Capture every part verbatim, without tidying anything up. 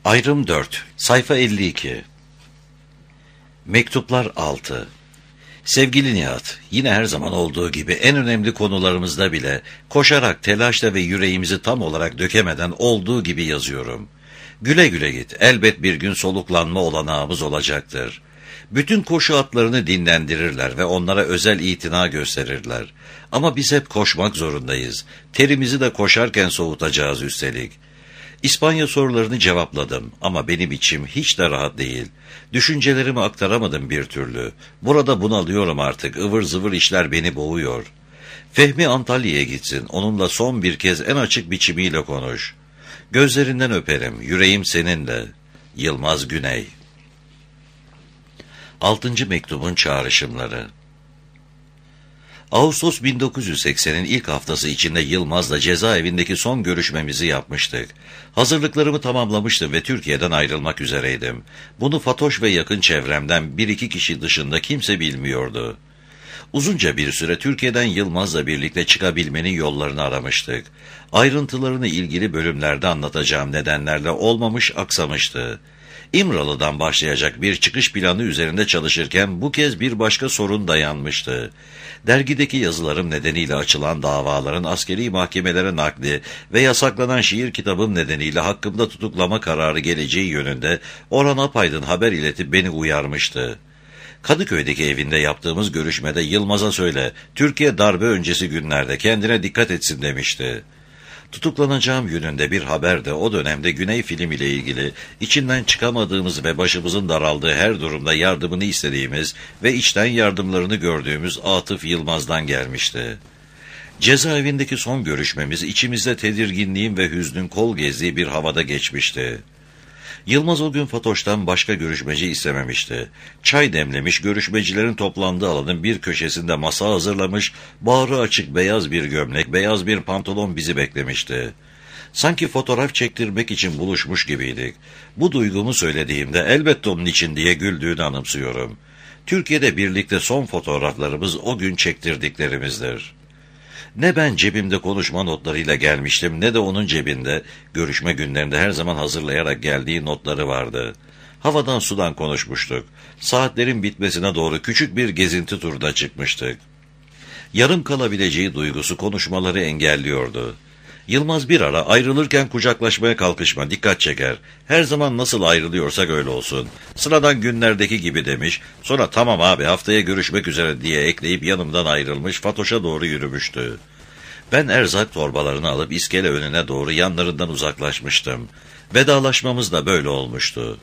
Ayrım dört, sayfa elli iki. Mektuplar altı. Sevgili Nihat, yine her zaman olduğu gibi en önemli konularımızda bile koşarak, telaşla ve yüreğimizi tam olarak dökemeden olduğu gibi yazıyorum. Güle güle git, elbet bir gün soluklanma olanağımız olacaktır. Bütün koşu atlarını dinlendirirler ve onlara özel itina gösterirler. Ama biz hep koşmak zorundayız. Terimizi de koşarken soğutacağız üstelik. İspanya sorularını cevapladım ama benim içim hiç de rahat değil. Düşüncelerimi aktaramadım bir türlü. Burada bunalıyorum artık, ıvır zıvır işler beni boğuyor. Fehmi Antalya'ya gitsin, onunla son bir kez en açık biçimiyle konuş. Gözlerinden öperim, yüreğim seninle. Yılmaz Güney. Altıncı mektubun çağrışımları. Ağustos bin dokuz yüz seksenin ilk haftası içinde Yılmaz'la cezaevindeki son görüşmemizi yapmıştık. Hazırlıklarımı tamamlamıştım ve Türkiye'den ayrılmak üzereydim. Bunu Fatoş ve yakın çevremden bir iki kişi dışında kimse bilmiyordu. Uzunca bir süre Türkiye'den Yılmaz'la birlikte çıkabilmenin yollarını aramıştık. Ayrıntılarını ilgili bölümlerde anlatacağım nedenlerle olmamış, aksamıştı. İmralı'dan başlayacak bir çıkış planı üzerinde çalışırken bu kez bir başka sorun dayanmıştı. Dergideki yazılarım nedeniyle açılan davaların askeri mahkemelere nakli ve yasaklanan şiir kitabım nedeniyle hakkımda tutuklama kararı geleceği yönünde Orhan Apaydın haber iletip beni uyarmıştı. Kadıköy'deki evinde yaptığımız görüşmede Yılmaz'a söyle, Türkiye darbe öncesi günlerde kendine dikkat etsin demişti. Tutuklanacağım yönünde bir haber de o dönemde Güney Film ile ilgili içinden çıkamadığımız ve başımızın daraldığı her durumda yardımını istediğimiz ve içten yardımlarını gördüğümüz Atıf Yılmaz'dan gelmişti. Cezaevindeki son görüşmemiz içimizde tedirginliğin ve hüznün kol gezdiği bir havada geçmişti. Yılmaz o gün Fatoş'tan başka görüşmeci istememişti. Çay demlemiş, görüşmecilerin toplandığı alanın bir köşesinde masa hazırlamış, bağrı açık beyaz bir gömlek, beyaz bir pantolon bizi beklemişti. Sanki fotoğraf çektirmek için buluşmuş gibiydik. Bu duygumu söylediğimde elbette onun için diye güldüğünü anımsıyorum. Türkiye'de birlikte son fotoğraflarımız o gün çektirdiklerimizdir. Ne ben cebimde konuşma notlarıyla gelmiştim ne de onun cebinde görüşme günlerinde her zaman hazırlayarak geldiği notları vardı. Havadan sudan konuşmuştuk. Saatlerin bitmesine doğru küçük bir gezinti turuna çıkmıştık. Yarım kalabileceği duygusu konuşmaları engelliyordu. Yılmaz bir ara ayrılırken kucaklaşmaya kalkışma, dikkat çeker. Her zaman nasıl ayrılıyorsak öyle olsun. Sıradan günlerdeki gibi demiş, sonra tamam abi haftaya görüşmek üzere diye ekleyip yanımdan ayrılmış, Fatoş'a doğru yürümüştü. Ben erzak torbalarını alıp iskele önüne doğru yanlarından uzaklaşmıştım. Vedalaşmamız da böyle olmuştu.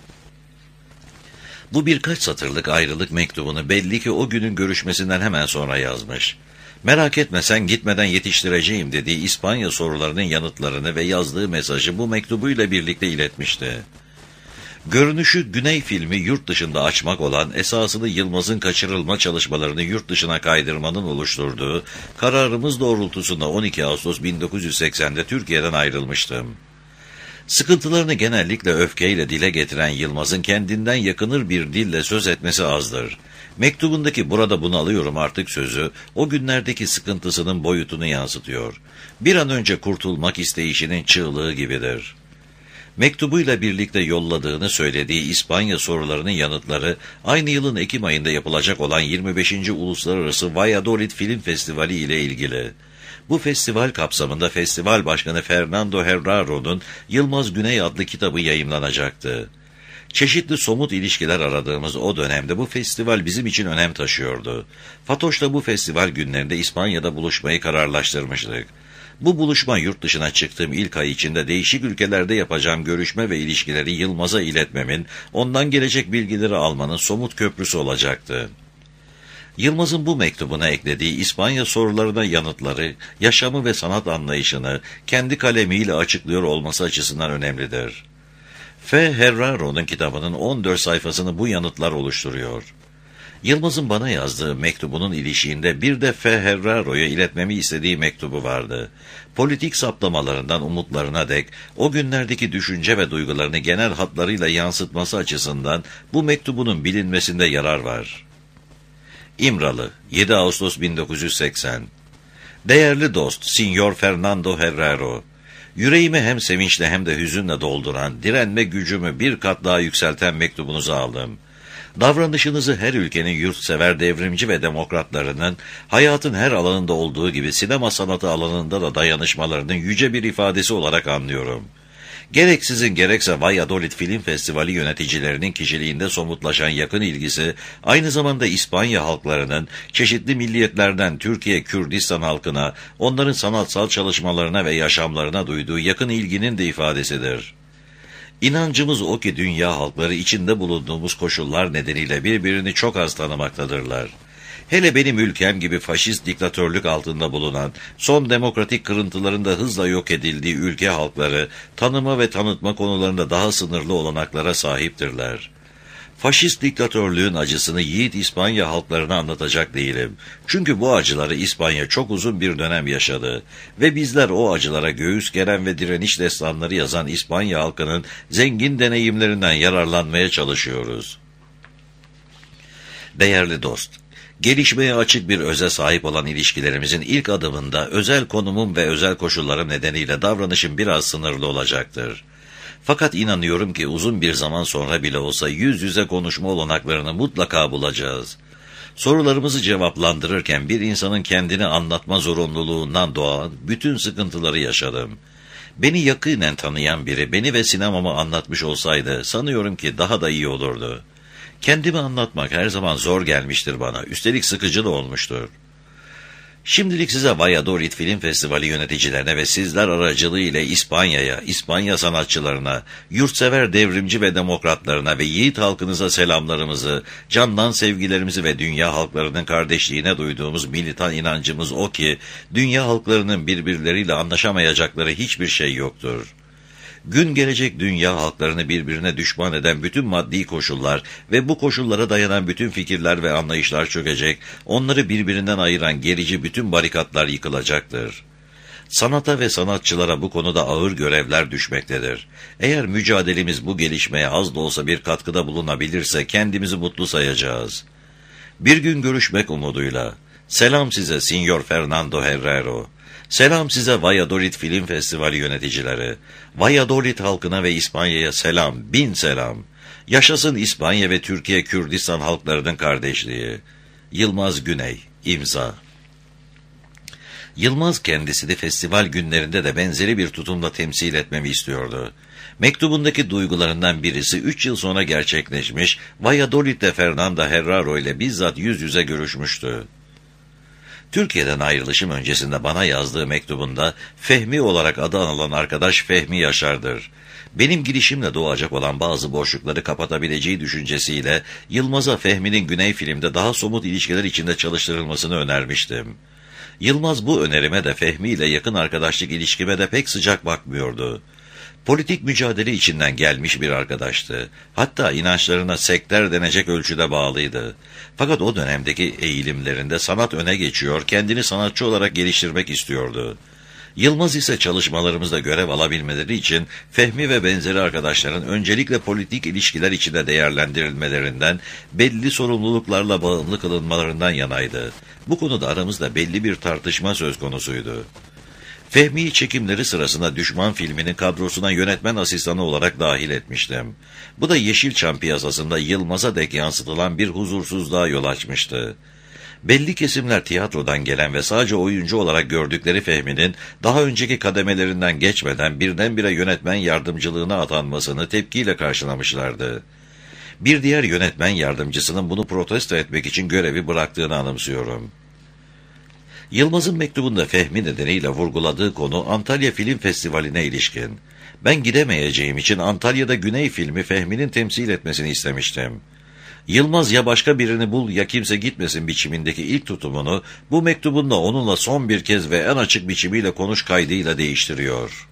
Bu birkaç satırlık ayrılık mektubunu belli ki o günün görüşmesinden hemen sonra yazmış. Merak etme sen gitmeden yetiştireceğim dediği İspanya sorularının yanıtlarını ve yazdığı mesajı bu mektubuyla birlikte iletmişti. Görünüşü Güney Filmi yurt dışında açmak olan esasını Yılmaz'ın kaçırılma çalışmalarını yurt dışına kaydırmanın oluşturduğu kararımız doğrultusunda on iki Ağustos bin dokuz yüz seksende Türkiye'den ayrılmıştım. Sıkıntılarını genellikle öfkeyle dile getiren Yılmaz'ın kendinden yakınır bir dille söz etmesi azdır. Mektubundaki burada bunalıyorum artık sözü, o günlerdeki sıkıntısının boyutunu yansıtıyor. Bir an önce kurtulmak isteyişinin çığlığı gibidir. Mektubuyla birlikte yolladığını söylediği İspanya sorularının yanıtları, aynı yılın Ekim ayında yapılacak olan yirmi beşinci Uluslararası Valladolid Film Festivali ile ilgili. Bu festival kapsamında festival başkanı Fernando Herraro'nun Yılmaz Güney adlı kitabı yayımlanacaktı. Çeşitli somut ilişkiler aradığımız o dönemde bu festival bizim için önem taşıyordu. Fatoş'la bu festival günlerinde İspanya'da buluşmayı kararlaştırmıştık. Bu buluşma yurt dışına çıktığım ilk ay içinde değişik ülkelerde yapacağım görüşme ve ilişkileri Yılmaz'a iletmemin, ondan gelecek bilgileri almanın somut köprüsü olacaktı. Yılmaz'ın bu mektubuna eklediği İspanya sorularına yanıtları, yaşamı ve sanat anlayışını kendi kalemiyle açıklıyor olması açısından önemlidir. F. Herraro'nun kitabının on dört sayfasını bu yanıtlar oluşturuyor. Yılmaz'ın bana yazdığı mektubunun ilişiğinde bir de F. Herraro'ya iletmemi istediği mektubu vardı. Politik saptamalarından umutlarına dek o günlerdeki düşünce ve duygularını genel hatlarıyla yansıtması açısından bu mektubunun bilinmesinde yarar var. İmralı, yedi Ağustos bin dokuz yüz seksen. Değerli dost, Signor Fernando Herrero, Yüreğimi hem sevinçle hem de hüzünle dolduran, direnme gücümü bir kat daha yükselten mektubunuzu aldım. Davranışınızı her ülkenin yurtsever devrimci ve demokratlarının hayatın her alanında olduğu gibi sinema sanatı alanında da dayanışmalarının yüce bir ifadesi olarak anlıyorum. Gerek sizin gerekse Valladolid Film Festivali yöneticilerinin kişiliğinde somutlaşan yakın ilgisi, aynı zamanda İspanya halklarının çeşitli milliyetlerden Türkiye Kürdistan halkına, onların sanatsal çalışmalarına ve yaşamlarına duyduğu yakın ilginin de ifadesidir. İnancımız o ki dünya halkları içinde bulunduğumuz koşullar nedeniyle birbirini çok az tanımaktadırlar. Hele benim ülkem gibi faşist diktatörlük altında bulunan, son demokratik kırıntıların da hızla yok edildiği ülke halkları, tanıma ve tanıtma konularında daha sınırlı olanaklara sahiptirler. Faşist diktatörlüğün acısını yiğit İspanya halklarına anlatacak değilim. Çünkü bu acıları İspanya çok uzun bir dönem yaşadı. Ve bizler o acılara göğüs geren ve direniş destanları yazan İspanya halkının zengin deneyimlerinden yararlanmaya çalışıyoruz. Değerli dost, gelişmeye açık bir öze sahip olan ilişkilerimizin ilk adımında özel konumum ve özel koşullarım nedeniyle davranışım biraz sınırlı olacaktır. Fakat inanıyorum ki uzun bir zaman sonra bile olsa yüz yüze konuşma olanaklarını mutlaka bulacağız. Sorularımızı cevaplandırırken bir insanın kendini anlatma zorunluluğundan doğan bütün sıkıntıları yaşadım. Beni yakinen tanıyan biri beni ve sinemamı anlatmış olsaydı sanıyorum ki daha da iyi olurdu. Kendimi anlatmak her zaman zor gelmiştir bana, üstelik sıkıcı da olmuştur. Şimdilik size Valladolid Film Festivali yöneticilerine ve sizler aracılığıyla İspanya'ya, İspanya sanatçılarına, yurtsever devrimci ve demokratlarına ve yiğit halkınıza selamlarımızı, candan sevgilerimizi ve dünya halklarının kardeşliğine duyduğumuz militan inancımız o ki, dünya halklarının birbirleriyle anlaşamayacakları hiçbir şey yoktur. Gün gelecek dünya halklarını birbirine düşman eden bütün maddi koşullar ve bu koşullara dayanan bütün fikirler ve anlayışlar çökecek, onları birbirinden ayıran gerici bütün barikatlar yıkılacaktır. Sanata ve sanatçılara bu konuda ağır görevler düşmektedir. Eğer mücadelemiz bu gelişmeye az da olsa bir katkıda bulunabilirse kendimizi mutlu sayacağız. Bir gün görüşmek umuduyla. Selam size Signor Fernando Herrero. Selam size Valladolid Film Festivali yöneticileri. Valladolid halkına ve İspanya'ya selam, bin selam. Yaşasın İspanya ve Türkiye Kürdistan halklarının kardeşliği. Yılmaz Güney, imza. Yılmaz kendisini festival günlerinde de benzeri bir tutumla temsil etmemi istiyordu. Mektubundaki duygularından birisi üç yıl sonra gerçekleşmiş, Valladolid'de Fernando Herrero ile bizzat yüz yüze görüşmüştü. Türkiye'den ayrılışım öncesinde bana yazdığı mektubunda Fehmi olarak adı anılan arkadaş Fehmi Yaşar'dır. Benim girişimle doğacak olan bazı boşlukları kapatabileceği düşüncesiyle Yılmaz'a Fehmi'nin Güney Film'de daha somut ilişkiler içinde çalıştırılmasını önermiştim. Yılmaz bu önerime de Fehmi ile yakın arkadaşlık ilişkime de pek sıcak bakmıyordu. Politik mücadele içinden gelmiş bir arkadaştı. Hatta inançlarına sekter denecek ölçüde bağlıydı. Fakat o dönemdeki eğilimlerinde sanat öne geçiyor, kendini sanatçı olarak geliştirmek istiyordu. Yılmaz ise çalışmalarımızda görev alabilmeleri için Fehmi ve benzeri arkadaşların öncelikle politik ilişkiler içinde değerlendirilmelerinden, belli sorumluluklarla bağımlı kılınmalarından yanaydı. Bu konuda aramızda belli bir tartışma söz konusuydu. Fehmi'yi çekimleri sırasında Düşman filminin kadrosuna yönetmen asistanı olarak dahil etmiştim. Bu da Yeşilçam piyasasında Yılmaz'a dek yansıtılan bir huzursuzluğa yol açmıştı. Belli kesimler tiyatrodan gelen ve sadece oyuncu olarak gördükleri Fehmi'nin daha önceki kademelerinden geçmeden birdenbire yönetmen yardımcılığına atanmasını tepkiyle karşılamışlardı. Bir diğer yönetmen yardımcısının bunu protesto etmek için görevi bıraktığını anımsıyorum. Yılmaz'ın mektubunda Fehmi nedeniyle vurguladığı konu Antalya Film Festivali'ne ilişkin. Ben gidemeyeceğim için Antalya'da Güney filmi Fehmi'nin temsil etmesini istemiştim. Yılmaz ya başka birini bul ya kimse gitmesin biçimindeki ilk tutumunu bu mektubunda onunla son bir kez ve en açık biçimiyle konuş kaydıyla değiştiriyor.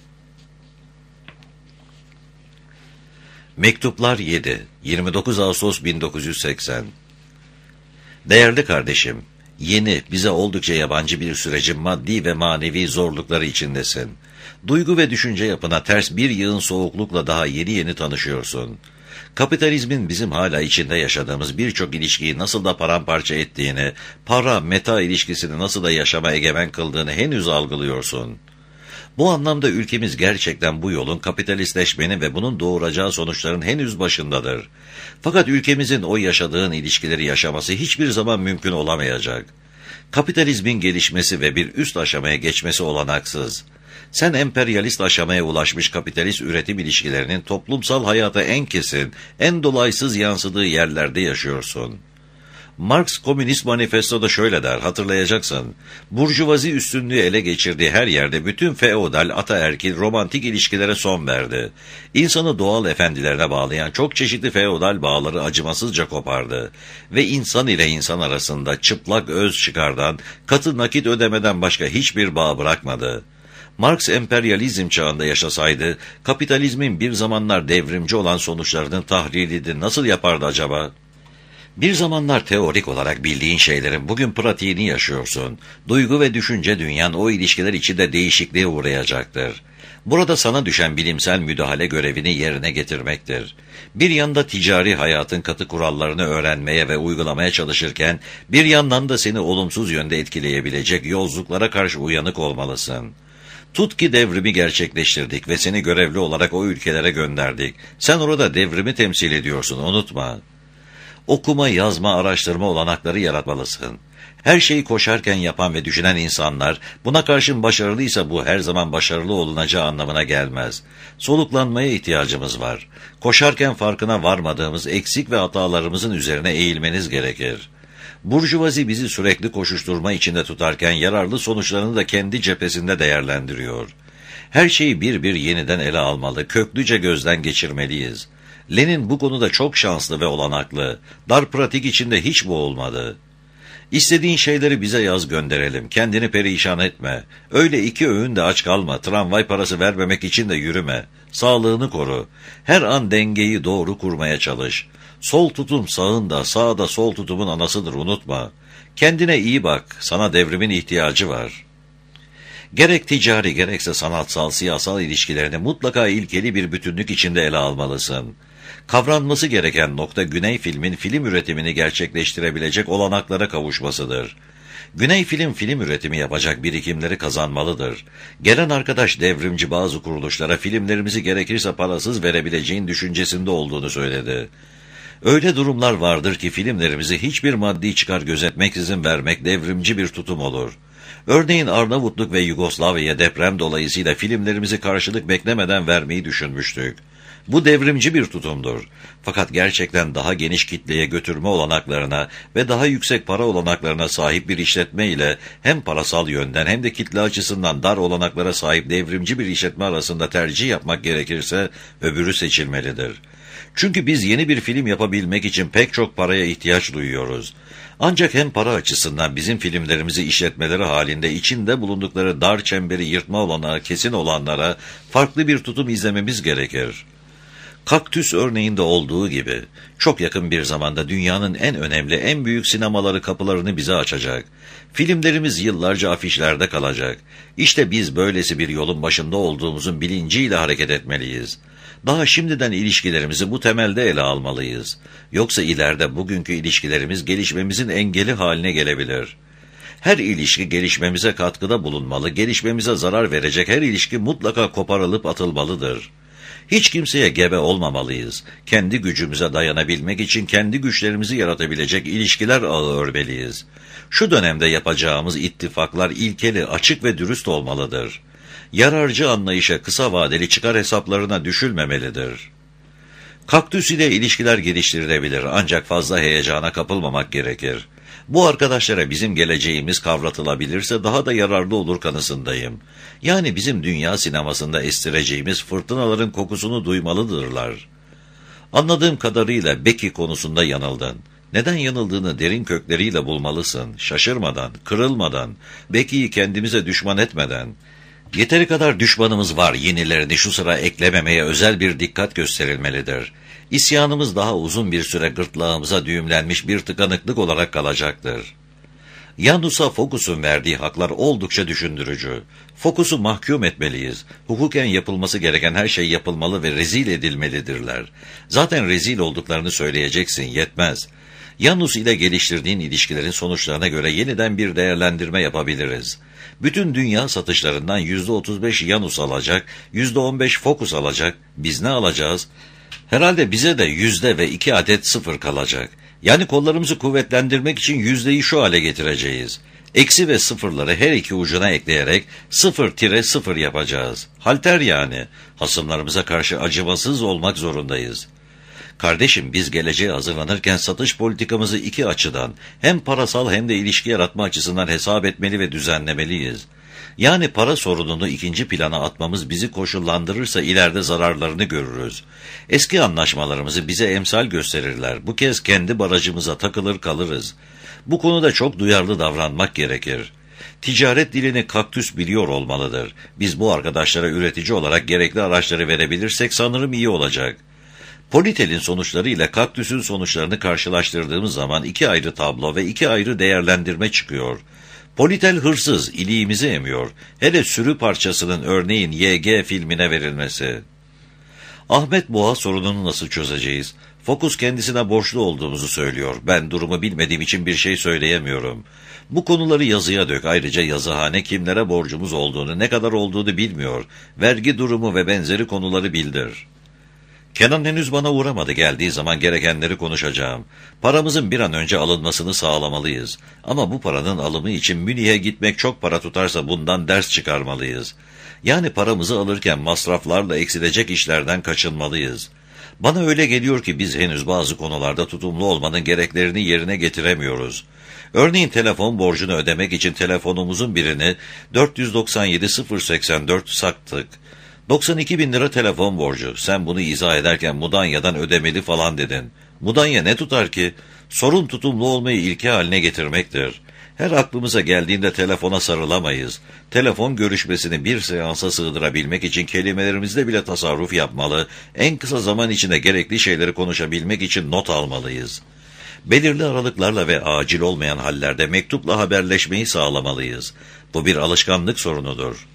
Mektuplar yedi. yirmi dokuz Ağustos bin dokuz yüz seksen. Değerli kardeşim, yeni, bize oldukça yabancı bir sürecin maddi ve manevi zorlukları içindesin. Duygu ve düşünce yapına ters bir yığın soğuklukla daha yeni yeni tanışıyorsun. Kapitalizmin bizim hala içinde yaşadığımız birçok ilişkiyi nasıl da paramparça ettiğini, para-meta ilişkisini nasıl da yaşama egemen kıldığını henüz algılıyorsun. Bu anlamda ülkemiz gerçekten bu yolun kapitalistleşmenin ve bunun doğuracağı sonuçların henüz başındadır. Fakat ülkemizin o yaşadığın ilişkileri yaşaması hiçbir zaman mümkün olamayacak. Kapitalizmin gelişmesi ve bir üst aşamaya geçmesi olanaksız. Sen emperyalist aşamaya ulaşmış kapitalist üretim ilişkilerinin toplumsal hayata en kesin, en dolaysız yansıdığı yerlerde yaşıyorsun. Marx Komünist Manifesto'da şöyle der, hatırlayacaksın. Burjuvazi üstünlüğü ele geçirdiği her yerde bütün feodal, ataerkil, romantik ilişkilere son verdi. İnsanı doğal efendilerine bağlayan çok çeşitli feodal bağları acımasızca kopardı. Ve insan ile insan arasında çıplak öz çıkardan, katı nakit ödemeden başka hiçbir bağ bırakmadı. Marx emperyalizm çağında yaşasaydı, kapitalizmin bir zamanlar devrimci olan sonuçlarının tahlilini nasıl yapardı acaba? Bir zamanlar teorik olarak bildiğin şeylerin bugün pratiğini yaşıyorsun. Duygu ve düşünce dünyan o ilişkiler içinde değişikliğe uğrayacaktır. Burada sana düşen bilimsel müdahale görevini yerine getirmektir. Bir yanda ticari hayatın katı kurallarını öğrenmeye ve uygulamaya çalışırken, bir yandan da seni olumsuz yönde etkileyebilecek yolculuklara karşı uyanık olmalısın. Tut ki devrimi gerçekleştirdik ve seni görevli olarak o ülkelere gönderdik. Sen orada devrimi temsil ediyorsun, unutma. Okuma, yazma, araştırma olanakları yaratmalısın. Her şeyi koşarken yapan ve düşünen insanlar, buna karşın başarılıysa bu her zaman başarılı olunacağı anlamına gelmez. Soluklanmaya ihtiyacımız var. Koşarken farkına varmadığımız eksik ve hatalarımızın üzerine eğilmeniz gerekir. Burjuvazi bizi sürekli koşuşturma içinde tutarken yararlı sonuçlarını da kendi cephesinde değerlendiriyor. Her şeyi bir bir yeniden ele almalı, köklüce gözden geçirmeliyiz. Lenin bu konuda çok şanslı ve olanaklı. Dar pratik içinde hiç bu olmadı. İstediğin şeyleri bize yaz gönderelim. Kendini perişan etme. Öyle iki öğün de aç kalma. Tramvay parası vermemek için de yürüme. Sağlığını koru. Her an dengeyi doğru kurmaya çalış. Sol tutum sağında, sağda sol tutumun anasıdır, unutma. Kendine iyi bak. Sana devrimin ihtiyacı var. Gerek ticari gerekse sanatsal, siyasal ilişkilerini mutlaka ilkeli bir bütünlük içinde ele almalısın. Kavranması gereken nokta Güney Film'in film üretimini gerçekleştirebilecek olanaklara kavuşmasıdır. Güney Film film üretimi yapacak birikimleri kazanmalıdır. Gelen arkadaş devrimci bazı kuruluşlara filmlerimizi gerekirse parasız verebileceğin düşüncesinde olduğunu söyledi. Öyle durumlar vardır ki filmlerimizi hiçbir maddi çıkar gözetmeksizin vermek devrimci bir tutum olur. Örneğin Arnavutluk ve Yugoslavya deprem dolayısıyla filmlerimizi karşılık beklemeden vermeyi düşünmüştük. Bu devrimci bir tutumdur. Fakat gerçekten daha geniş kitleye götürme olanaklarına ve daha yüksek para olanaklarına sahip bir işletme ile hem parasal yönden hem de kitle açısından dar olanaklara sahip devrimci bir işletme arasında tercih yapmak gerekirse öbürü seçilmelidir. Çünkü biz yeni bir film yapabilmek için pek çok paraya ihtiyaç duyuyoruz. Ancak hem para açısından bizim filmlerimizi işletmeleri halinde içinde bulundukları dar çemberi yırtma olanağı kesin olanlara farklı bir tutum izlememiz gerekir. Kaktüs örneğinde olduğu gibi çok yakın bir zamanda dünyanın en önemli, en büyük sinemaları kapılarını bize açacak. Filmlerimiz yıllarca afişlerde kalacak. İşte biz böylesi bir yolun başında olduğumuzun bilinciyle hareket etmeliyiz. Daha şimdiden ilişkilerimizi bu temelde ele almalıyız. Yoksa ileride bugünkü ilişkilerimiz gelişmemizin engeli haline gelebilir. Her ilişki gelişmemize katkıda bulunmalı, gelişmemize zarar verecek her ilişki mutlaka koparılıp atılmalıdır. Hiç kimseye gebe olmamalıyız. Kendi gücümüze dayanabilmek için kendi güçlerimizi yaratabilecek ilişkiler ağı örmeliyiz. Şu dönemde yapacağımız ittifaklar ilkeli, açık ve dürüst olmalıdır. Yararcı anlayışa, kısa vadeli çıkar hesaplarına düşülmemelidir. Kaktüs ile ilişkiler geliştirilebilir ancak fazla heyecana kapılmamak gerekir. Bu arkadaşlara bizim geleceğimiz kavratılabilirse daha da yararlı olur kanısındayım. Yani bizim dünya sinemasında estireceğimiz fırtınaların kokusunu duymalıdırlar. Anladığım kadarıyla Becky konusunda yanıldın. Neden yanıldığını derin kökleriyle bulmalısın, şaşırmadan, kırılmadan, Becky'yi kendimize düşman etmeden. Yeteri kadar düşmanımız var, yenilerini şu sıra eklememeye özel bir dikkat gösterilmelidir. İsyanımız daha uzun bir süre gırtlağımıza düğümlenmiş bir tıkanıklık olarak kalacaktır. Janus'a Focus'un verdiği haklar oldukça düşündürücü. Focus'u mahkum etmeliyiz. Hukuken yapılması gereken her şey yapılmalı ve rezil edilmelidirler. Zaten rezil olduklarını söyleyeceksin, yetmez. Yanus ile geliştirdiğin ilişkilerin sonuçlarına göre yeniden bir değerlendirme yapabiliriz. Bütün dünya satışlarından yüzde otuz beş Yanus alacak, yüzde on beş Focus alacak. Biz ne alacağız? Herhalde bize de yüzde ve iki adet sıfır kalacak. Yani kollarımızı kuvvetlendirmek için yüzdeyi şu hale getireceğiz. Eksi ve sıfırları her iki ucuna ekleyerek sıfır tire sıfır yapacağız. Halter yani. Hasımlarımıza karşı acımasız olmak zorundayız. Kardeşim, biz geleceğe hazırlanırken satış politikamızı iki açıdan, hem parasal hem de ilişki yaratma açısından hesap etmeli ve düzenlemeliyiz. Yani para sorununu ikinci plana atmamız bizi koşullandırırsa ileride zararlarını görürüz. Eski anlaşmalarımızı bize emsal gösterirler. Bu kez kendi barajımıza takılır kalırız. Bu konuda çok duyarlı davranmak gerekir. Ticaret dilini kaktüs biliyor olmalıdır. Biz bu arkadaşlara üretici olarak gerekli araçları verebilirsek sanırım iyi olacak. Politel'in sonuçları ile kaktüsün sonuçlarını karşılaştırdığımız zaman iki ayrı tablo ve iki ayrı değerlendirme çıkıyor. Politel hırsız, iliğimizi emiyor. Hele sürü parçasının örneğin Y G filmine verilmesi. Ahmet Boğa sorununu nasıl çözeceğiz? Focus kendisine borçlu olduğumuzu söylüyor. Ben durumu bilmediğim için bir şey söyleyemiyorum. Bu konuları yazıya dök. Ayrıca yazıhane kimlere borcumuz olduğunu, ne kadar olduğunu bilmiyor. Vergi durumu ve benzeri konuları bildir. Kenan henüz bana uğramadı. Geldiği zaman gerekenleri konuşacağım. Paramızın bir an önce alınmasını sağlamalıyız. Ama bu paranın alımı için Münih'e gitmek çok para tutarsa bundan ders çıkarmalıyız. Yani paramızı alırken masraflarla eksilecek işlerden kaçınmalıyız. Bana öyle geliyor ki biz henüz bazı konularda tutumlu olmanın gereklerini yerine getiremiyoruz. Örneğin telefon borcunu ödemek için telefonumuzun birini dört yüz doksan yedi bin seksen dört sattık. doksan iki bin lira telefon borcu. Sen bunu izah ederken Mudanya'dan ödemeli falan dedin. Mudanya ne tutar ki? Sorun tutumlu olmayı ilke haline getirmektir. Her aklımıza geldiğinde telefona sarılamayız. Telefon görüşmesini bir seansa sığdırabilmek için kelimelerimizde bile tasarruf yapmalı, en kısa zaman içinde gerekli şeyleri konuşabilmek için not almalıyız. Belirli aralıklarla ve acil olmayan hallerde mektupla haberleşmeyi sağlamalıyız. Bu bir alışkanlık sorunudur.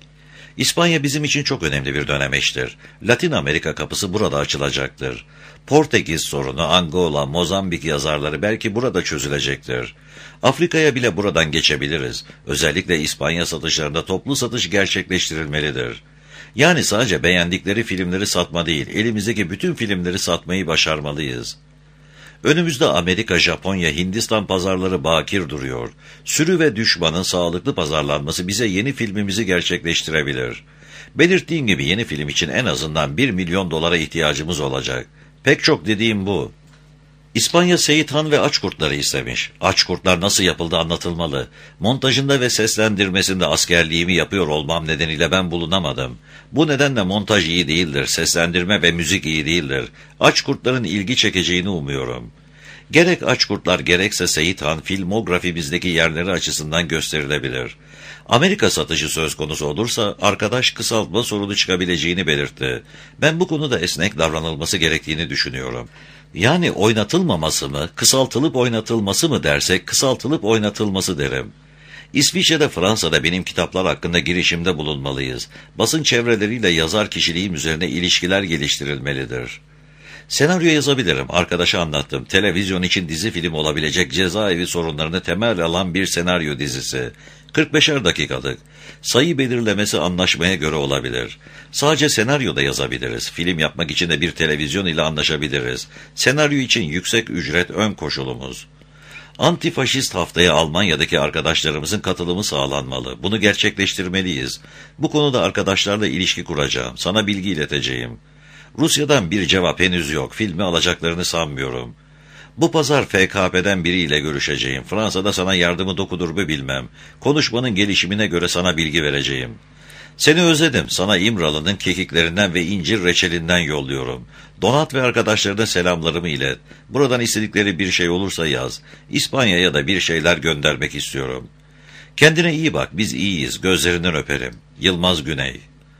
İspanya bizim için çok önemli bir dönemeçtir. Latin Amerika kapısı burada açılacaktır. Portekiz sorunu, Angola, Mozambik yazarları belki burada çözülecektir. Afrika'ya bile buradan geçebiliriz. Özellikle İspanya satışlarında toplu satış gerçekleştirilmelidir. Yani sadece beğendikleri filmleri satma değil, elimizdeki bütün filmleri satmayı başarmalıyız. Önümüzde Amerika, Japonya, Hindistan pazarları bakir duruyor. Sürü ve düşmanın sağlıklı pazarlanması bize yeni filmimizi gerçekleştirebilir. Belirttiğim gibi yeni film için en azından bir milyon dolara ihtiyacımız olacak. Pek çok dediğim bu. İspanya Seyit Han ve Aç Kurtları istemiş. Aç Kurtlar nasıl yapıldı anlatılmalı. Montajında ve seslendirmesinde askerliğimi yapıyor olmam nedeniyle ben bulunamadım. Bu nedenle montaj iyi değildir, seslendirme ve müzik iyi değildir. Aç Kurtların ilgi çekeceğini umuyorum. Gerek Aç Kurtlar gerekse Seyit Han filmografimizdeki yerleri açısından gösterilebilir. Amerika satışı söz konusu olursa arkadaş kısaltma sorunu çıkabileceğini belirtti. Ben bu konuda esnek davranılması gerektiğini düşünüyorum. Yani oynatılmaması mı, kısaltılıp oynatılması mı dersek kısaltılıp oynatılması derim. İsviçre'de, Fransa'da benim kitaplar hakkında girişimde bulunmalıyız. Basın çevreleriyle yazar kişiliğim üzerine ilişkiler geliştirilmelidir. Senaryo yazabilirim, arkadaşa anlattım. Televizyon için dizi film olabilecek cezaevi sorunlarını temel alan bir senaryo dizisi. kırk beşer dakikalık. Sayı belirlemesi anlaşmaya göre olabilir. Sadece senaryo da yazabiliriz. Film yapmak için de bir televizyon ile anlaşabiliriz. Senaryo için yüksek ücret ön koşulumuz. Antifaşist haftaya Almanya'daki arkadaşlarımızın katılımı sağlanmalı. Bunu gerçekleştirmeliyiz. Bu konuda arkadaşlarla ilişki kuracağım. Sana bilgi ileteceğim. Rusya'dan bir cevap henüz yok. Filmi alacaklarını sanmıyorum. Bu pazar F K P'den biriyle görüşeceğim. Fransa'da sana yardımı dokudur mu bilmem. Konuşmanın gelişimine göre sana bilgi vereceğim. Seni özledim. Sana İmralı'nın kekiklerinden ve incir reçelinden yolluyorum. Donat ve arkadaşlarına selamlarımı ilet. Buradan istedikleri bir şey olursa yaz. İspanya'ya da bir şeyler göndermek istiyorum. Kendine iyi bak. Biz iyiyiz. Gözlerinden öperim. Yılmaz Güney.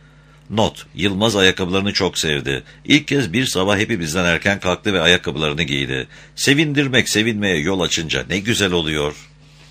Not: Yılmaz ayakkabılarını çok sevdi. İlk kez bir sabah hepimizden erken kalktı ve ayakkabılarını giydi. Sevindirmek sevinmeye yol açınca ne güzel oluyor.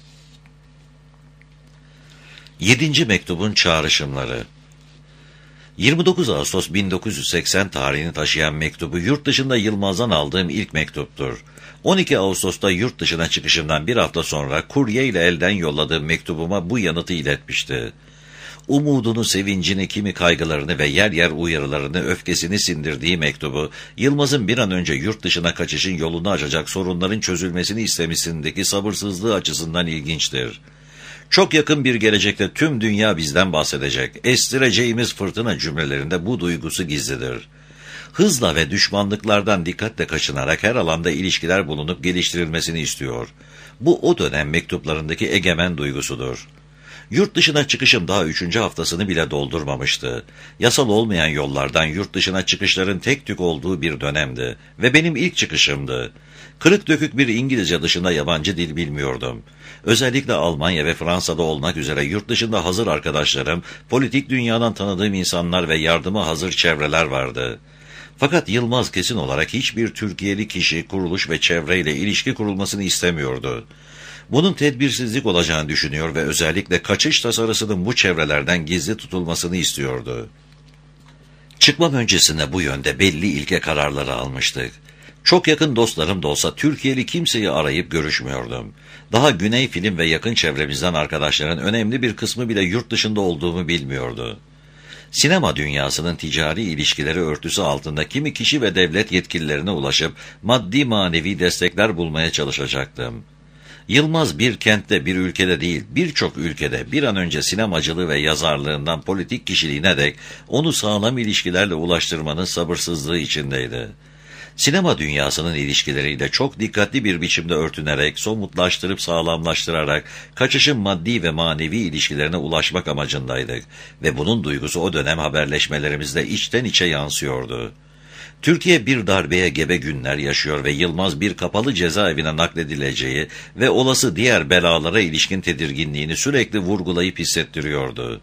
Yedinci mektubun çağrışımları. yirmi dokuz Ağustos bin dokuz yüz seksen tarihini taşıyan mektubu yurt dışında Yılmaz'dan aldığım ilk mektuptur. on iki Ağustos'ta yurt dışına çıkışımdan bir hafta sonra kurye ile elden yolladığım mektubuma bu yanıtı iletmişti. Umudunu, sevincini, kimi kaygılarını ve yer yer uyarılarını, öfkesini sindirdiği mektubu, Yılmaz'ın bir an önce yurt dışına kaçışın yolunu açacak sorunların çözülmesini istemesindeki sabırsızlığı açısından ilginçtir. Çok yakın bir gelecekte tüm dünya bizden bahsedecek. Estireceğimiz fırtına cümlelerinde bu duygusu gizlidir. Hızla ve düşmanlıklardan dikkatle kaçınarak her alanda ilişkiler bulunup geliştirilmesini istiyor. Bu o dönem mektuplarındaki egemen duygusudur. Yurt dışına çıkışım daha üçüncü haftasını bile doldurmamıştı. Yasal olmayan yollardan yurt dışına çıkışların tek tük olduğu bir dönemdi ve benim ilk çıkışımdı. Kırık dökük bir İngilizce dışında yabancı dil bilmiyordum. Özellikle Almanya ve Fransa'da olmak üzere yurt dışında hazır arkadaşlarım, politik dünyadan tanıdığım insanlar ve yardıma hazır çevreler vardı. Fakat Yılmaz kesin olarak hiçbir Türkiye'li kişi, kuruluş ve çevreyle ilişki kurulmasını istemiyordu. Bunun tedbirsizlik olacağını düşünüyor ve özellikle kaçış tasarısının bu çevrelerden gizli tutulmasını istiyordu. Çıkmam öncesinde bu yönde belli ilke kararları almıştık. Çok yakın dostlarım da olsa Türkiye'li kimseyi arayıp görüşmüyordum. Daha Güney Film ve yakın çevremizden arkadaşların önemli bir kısmı bile yurt dışında olduğumu bilmiyordu. Sinema dünyasının ticari ilişkileri örtüsü altında kimi kişi ve devlet yetkililerine ulaşıp maddi manevi destekler bulmaya çalışacaktım. Yılmaz bir kentte, bir ülkede değil, birçok ülkede bir an önce sinemacılığı ve yazarlığından politik kişiliğine dek onu sağlam ilişkilerle ulaştırmanın sabırsızlığı içindeydi. Sinema dünyasının ilişkileriyle çok dikkatli bir biçimde örtünerek, somutlaştırıp sağlamlaştırarak kaçışın maddi ve manevi ilişkilerine ulaşmak amacındaydık ve bunun duygusu o dönem haberleşmelerimizde içten içe yansıyordu. Türkiye bir darbeye gebe günler yaşıyor ve Yılmaz bir kapalı cezaevine nakledileceği ve olası diğer belalara ilişkin tedirginliğini sürekli vurgulayıp hissettiriyordu.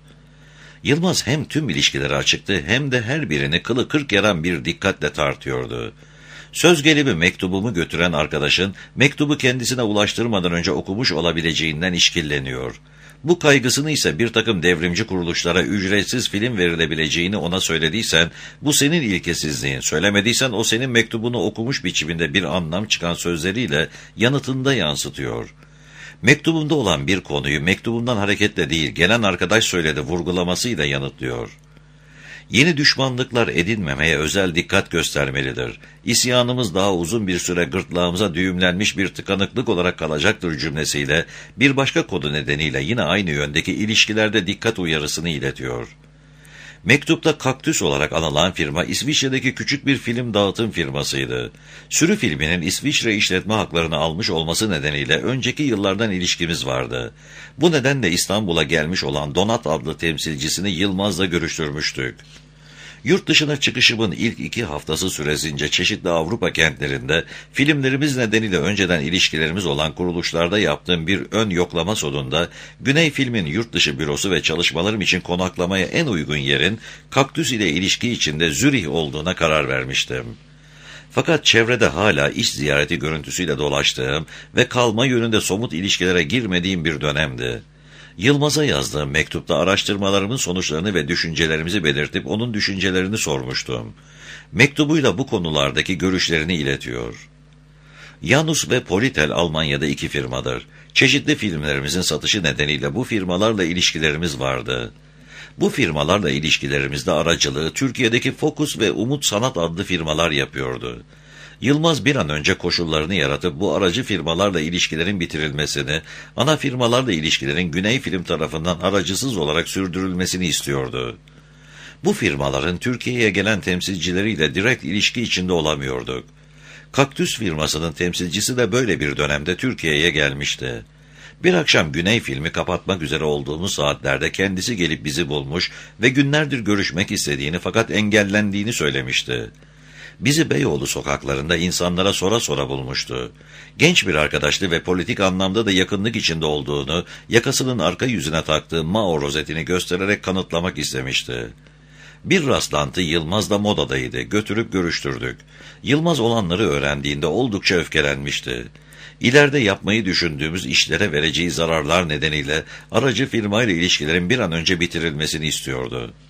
Yılmaz hem tüm ilişkileri açıktı hem de her birini kılı kırk yaran bir dikkatle tartıyordu. Söz gelimi mektubumu götüren arkadaşın mektubu kendisine ulaştırmadan önce okumuş olabileceğinden işkilleniyor. Bu kaygısını ise bir takım devrimci kuruluşlara ücretsiz film verilebileceğini ona söylediysen, bu senin ilkesizliğin, söylemediysen o senin mektubunu okumuş biçiminde bir anlam çıkan sözleriyle yanıtında yansıtıyor. Mektubunda olan bir konuyu mektubundan hareketle değil, gelen arkadaş söyledi vurgulamasıyla yanıtlıyor. Yeni düşmanlıklar edinmemeye özel dikkat göstermelidir. İsyanımız daha uzun bir süre gırtlağımıza düğümlenmiş bir tıkanıklık olarak kalacaktır cümlesiyle bir başka konu nedeniyle yine aynı yöndeki ilişkilerde dikkat uyarısını iletiyor. Mektupta Kaktüs olarak anılan firma İsviçre'deki küçük bir film dağıtım firmasıydı. Sürü filminin İsviçre işletme haklarını almış olması nedeniyle önceki yıllardan ilişkimiz vardı. Bu nedenle İstanbul'a gelmiş olan Donat adlı temsilcisini Yılmaz'la görüştürmüştük. Yurt dışına çıkışımın ilk iki haftası süresince çeşitli Avrupa kentlerinde filmlerimiz nedeniyle önceden ilişkilerimiz olan kuruluşlarda yaptığım bir ön yoklama sonunda Güney Film'in yurt dışı bürosu ve çalışmalarım için konaklamaya en uygun yerin Kaktüs ile ilişki içinde Zürih olduğuna karar vermiştim. Fakat çevrede hala iş ziyareti görüntüsüyle dolaştığım ve kalma yönünde somut ilişkilere girmediğim bir dönemdi. Yılmaz'a yazdığım mektupta araştırmalarımın sonuçlarını ve düşüncelerimizi belirtip onun düşüncelerini sormuştum. Mektubuyla bu konulardaki görüşlerini iletiyor. Janus ve Politel Almanya'da iki firmadır. Çeşitli filmlerimizin satışı nedeniyle bu firmalarla ilişkilerimiz vardı. Bu firmalarla ilişkilerimizde aracılığı Türkiye'deki Focus ve Umut Sanat adlı firmalar yapıyordu. Yılmaz bir an önce koşullarını yaratıp bu aracı firmalarla ilişkilerin bitirilmesini, ana firmalarla ilişkilerin Güney Film tarafından aracısız olarak sürdürülmesini istiyordu. Bu firmaların Türkiye'ye gelen temsilcileriyle direkt ilişki içinde olamıyorduk. Kaktüs firmasının temsilcisi de böyle bir dönemde Türkiye'ye gelmişti. Bir akşam Güney Filmi kapatmak üzere olduğumuz saatlerde kendisi gelip bizi bulmuş ve günlerdir görüşmek istediğini fakat engellendiğini söylemişti. Bizi Beyoğlu sokaklarında insanlara sora sora bulmuştu. Genç bir arkadaşlı ve politik anlamda da yakınlık içinde olduğunu, yakasının arka yüzüne taktığı Mao rozetini göstererek kanıtlamak istemişti. Bir rastlantı Yılmaz'la modadaydı, götürüp görüştürdük. Yılmaz olanları öğrendiğinde oldukça öfkelenmişti. İleride yapmayı düşündüğümüz işlere vereceği zararlar nedeniyle aracı firmayla ilişkilerin bir an önce bitirilmesini istiyordu.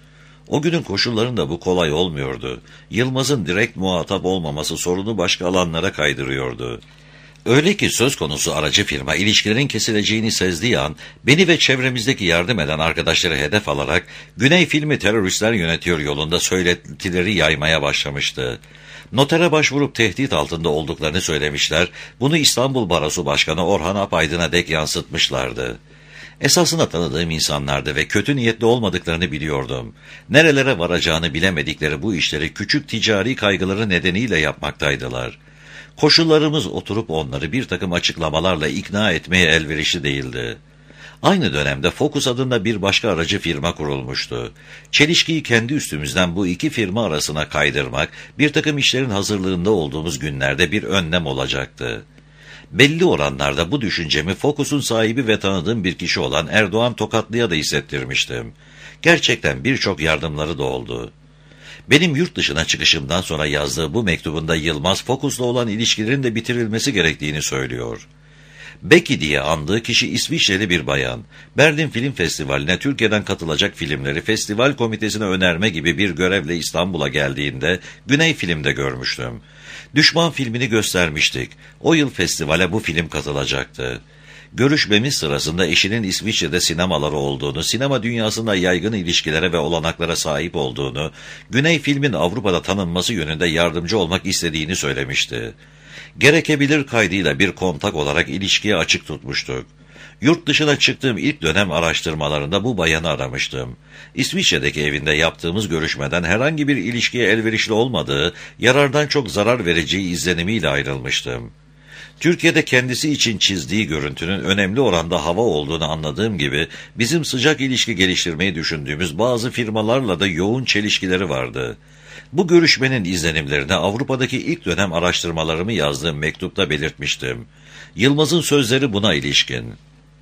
O günün koşullarında bu kolay olmuyordu. Yılmaz'ın direkt muhatap olmaması sorunu başka alanlara kaydırıyordu. Öyle ki söz konusu aracı firma ilişkilerin kesileceğini sezdiği an beni ve çevremizdeki yardım eden arkadaşları hedef alarak Güney filmi teröristler yönetiyor yolunda söylentileri yaymaya başlamıştı. Notere başvurup tehdit altında olduklarını söylemişler, bunu İstanbul Barosu Başkanı Orhan Apaydın'a dek yansıtmışlardı. Esasında tanıdığım insanlardı ve kötü niyetli olmadıklarını biliyordum. Nerelere varacağını bilemedikleri bu işleri küçük ticari kaygıları nedeniyle yapmaktaydılar. Koşullarımız oturup onları bir takım açıklamalarla ikna etmeye elverişli değildi. Aynı dönemde Focus adında bir başka aracı firma kurulmuştu. Çelişkiyi kendi üstümüzden bu iki firma arasına kaydırmak, bir takım işlerin hazırlığında olduğumuz günlerde bir önlem olacaktı. Belli oranlarda bu düşüncemi Focus'un sahibi ve tanıdığım bir kişi olan Erdoğan Tokatlı'ya da hissettirmiştim. Gerçekten birçok yardımları da oldu. Benim yurt dışına çıkışımdan sonra yazdığı bu mektubunda Yılmaz, Focus'la olan ilişkilerin de bitirilmesi gerektiğini söylüyor. Becky diye andığı kişi İsviçreli bir bayan. Berlin Film Festivali'ne Türkiye'den katılacak filmleri festival komitesine önerme gibi bir görevle İstanbul'a geldiğinde Güney Film'de görmüştüm. Düşman filmini göstermiştik. O yıl festivale bu film katılacaktı. Görüşmemiz sırasında eşinin İsviçre'de sinemaları olduğunu, sinema dünyasında yaygın ilişkilere ve olanaklara sahip olduğunu, Güney Film'in Avrupa'da tanınması yönünde yardımcı olmak istediğini söylemişti. Gerekebilir kaydıyla bir kontak olarak ilişkiye açık tutmuştuk. Yurt dışına çıktığım ilk dönem araştırmalarında bu bayanı aramıştım. İsviçre'deki evinde yaptığımız görüşmeden herhangi bir ilişkiye elverişli olmadığı, yarardan çok zarar vereceği izlenimiyle ayrılmıştım. Türkiye'de kendisi için çizdiği görüntünün önemli oranda hava olduğunu anladığım gibi, bizim sıcak ilişki geliştirmeyi düşündüğümüz bazı firmalarla da yoğun çelişkileri vardı. Bu görüşmenin izlenimlerini Avrupa'daki ilk dönem araştırmalarımı yazdığım mektupta belirtmiştim. Yılmaz'ın sözleri buna ilişkin.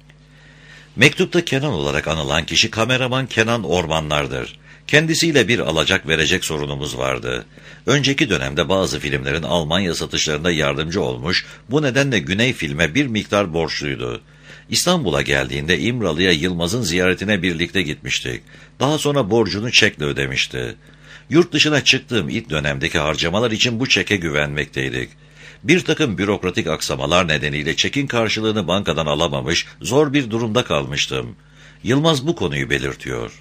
Mektupta Kenan olarak anılan kişi kameraman Kenan Ormanlar'dır. Kendisiyle bir alacak verecek sorunumuz vardı. Önceki dönemde bazı filmlerin Almanya satışlarında yardımcı olmuş, bu nedenle Güney Film'e bir miktar borçluydu. İstanbul'a geldiğinde İmralı'ya Yılmaz'ın ziyaretine birlikte gitmiştik. Daha sonra borcunu çekle ödemişti. Yurt dışına çıktığım ilk dönemdeki harcamalar için bu çeke güvenmekteydik. Bir takım bürokratik aksamalar nedeniyle çekin karşılığını bankadan alamamış, zor bir durumda kalmıştım. Yılmaz bu konuyu belirtiyor.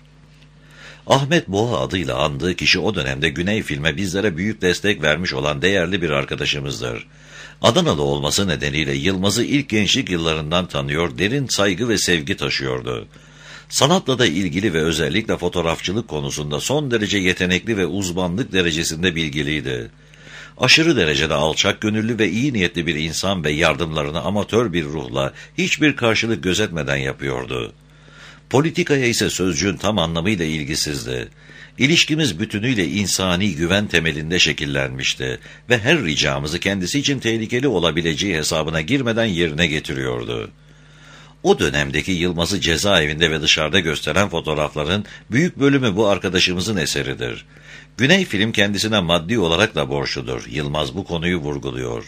Ahmet Boğa adıyla andığı kişi o dönemde Güney Film'e bizlere büyük destek vermiş olan değerli bir arkadaşımızdır. Adanalı olması nedeniyle Yılmaz'ı ilk gençlik yıllarından tanıyor, derin saygı ve sevgi taşıyordu. Sanatla da ilgili ve özellikle fotoğrafçılık konusunda son derece yetenekli ve uzmanlık derecesinde bilgiliydi. Aşırı derecede alçak gönüllü ve iyi niyetli bir insan ve yardımlarını amatör bir ruhla hiçbir karşılık gözetmeden yapıyordu. Politikaya ise sözcüğün tam anlamıyla ilgisizdi. İlişkimiz bütünüyle insani güven temelinde şekillenmişti ve her ricamızı kendisi için tehlikeli olabileceği hesabına girmeden yerine getiriyordu. O dönemdeki Yılmaz'ı cezaevinde ve dışarıda gösteren fotoğrafların büyük bölümü bu arkadaşımızın eseridir. Güney Film kendisine maddi olarak da borçludur. Yılmaz bu konuyu vurguluyor.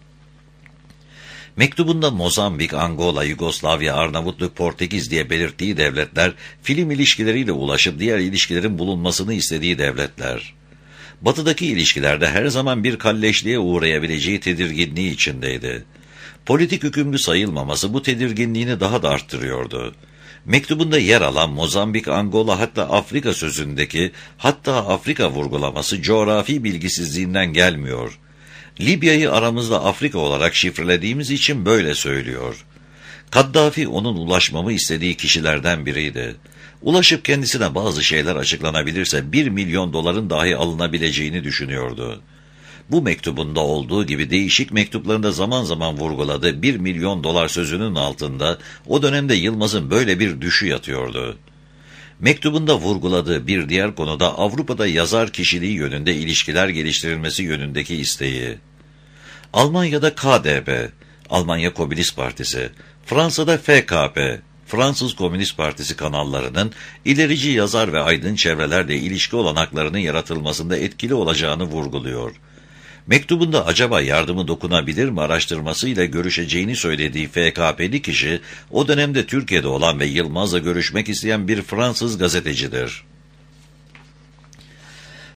Mektubunda Mozambik, Angola, Yugoslavya, Arnavutluk, Portekiz diye belirttiği devletler, film ilişkileriyle ulaşıp diğer ilişkilerin bulunmasını istediği devletler. Batıdaki ilişkilerde her zaman bir kalleşliğe uğrayabileceği tedirginliği içindeydi. Politik hükümlü sayılmaması bu tedirginliğini daha da arttırıyordu. Mektubunda yer alan Mozambik, Angola hatta Afrika sözündeki hatta Afrika vurgulaması coğrafi bilgisizliğinden gelmiyor. Libya'yı aramızda Afrika olarak şifrelediğimiz için böyle söylüyor. Kaddafi onun ulaşmamı istediği kişilerden biriydi. Ulaşıp kendisine bazı şeyler açıklanabilirse bir milyon doların dahi alınabileceğini düşünüyordu. Bu mektubunda olduğu gibi değişik mektuplarında zaman zaman vurguladığı bir milyon dolar sözünün altında o dönemde Yılmaz'ın böyle bir düşü yatıyordu. Mektubunda vurguladığı bir diğer konuda Avrupa'da yazar kişiliği yönünde ilişkiler geliştirilmesi yönündeki isteği. Almanya'da K D P, Almanya Komünist Partisi, Fransa'da F K P, Fransız Komünist Partisi kanallarının ilerici yazar ve aydın çevrelerle ilişki olanaklarının yaratılmasında etkili olacağını vurguluyor. Mektubunda acaba yardımı dokunabilir mi araştırmasıyla görüşeceğini söylediği F K P'li kişi, o dönemde Türkiye'de olan ve Yılmaz'la görüşmek isteyen bir Fransız gazetecidir.